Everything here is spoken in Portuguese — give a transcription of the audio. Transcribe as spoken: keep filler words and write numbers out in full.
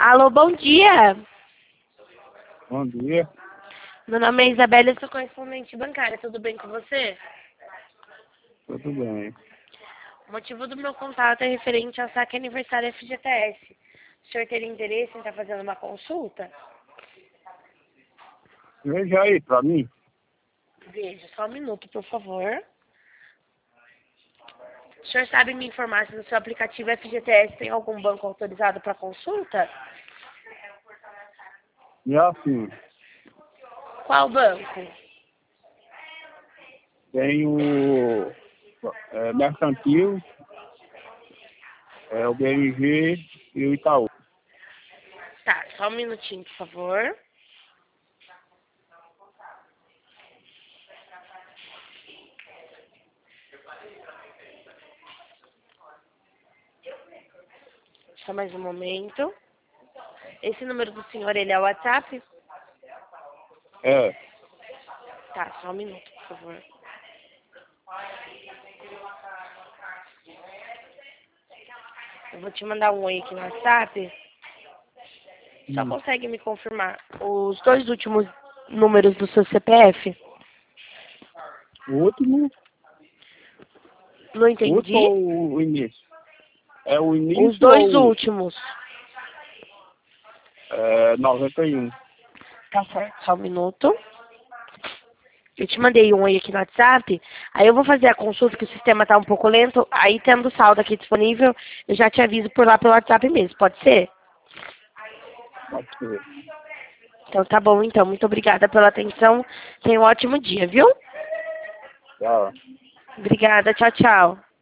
Alô, bom dia. Bom dia. Meu nome é Isabela, eu sou correspondente bancária. Tudo bem com você? Tudo bem. O motivo do meu contato é referente ao saque aniversário F G T S. O senhor teria interesse em estar fazendo uma consulta? Veja aí pra mim. Veja, só um minuto, por favor. O senhor sabe me informar se no seu aplicativo F G T S tem algum banco autorizado para consulta? E assim, Qual banco? tem o é, Mercantil, é, o B M G e o Itaú. Tá, só um minutinho, por favor. Só mais um momento. Esse número do senhor, ele é o WhatsApp? É, Tá, só um minuto, por favor. Eu vou te mandar um oi aqui no WhatsApp. Só hum, consegue me confirmar os dois últimos números do seu C P F? o último, Não o entendi. último ou o início? É o Os início dois ou o últimos. é, noventa e um? Tá certo, só um minuto. Eu te mandei um oi aqui no WhatsApp. Aí eu vou fazer a consulta, que o sistema tá um pouco lento. Aí, tendo saldo aqui disponível, eu já te aviso por lá pelo WhatsApp mesmo. Pode ser? Pode ser. Então tá bom, então. Muito obrigada pela atenção. Tenha um ótimo dia, viu? Tchau. Obrigada. Tchau, tchau.